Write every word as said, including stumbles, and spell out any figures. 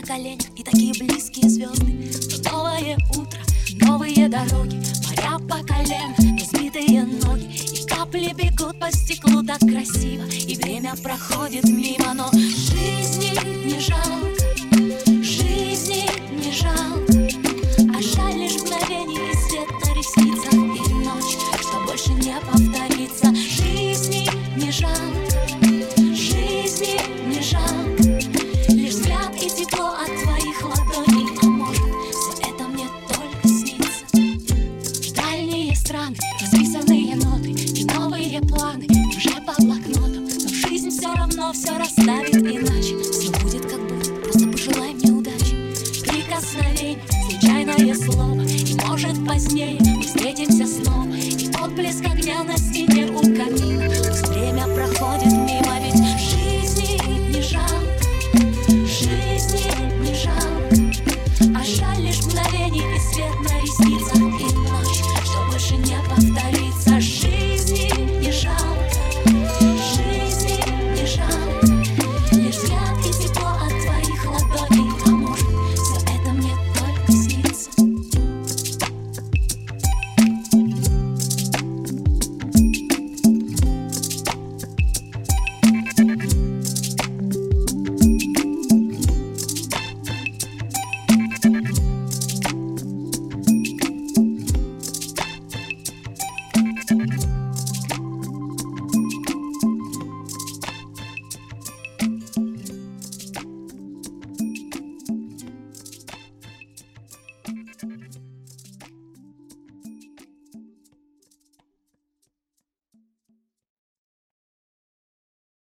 коленях и такие близкие звезды. Но новое утро, новые дороги, моря по колено, разбитые ноги, и капли бегут по стеклу так красиво, и время проходит мимо. Но жизни не жалко, жизни не жалко, а жаль лишь мгновение и свет на ресницах, и ночь, что больше не повторится. Жизни не жалко, жизни не жалко, лишь взгляд и тепло от твоих ладоней. А может, все это мне только снится? Дальние страны, расписанные ноты и новые планы уже по блокноту, но жизнь все равно все расставит иначе. Все будет как будет, просто пожелай мне удачи. Прикосновение, случайное слово, и может позднее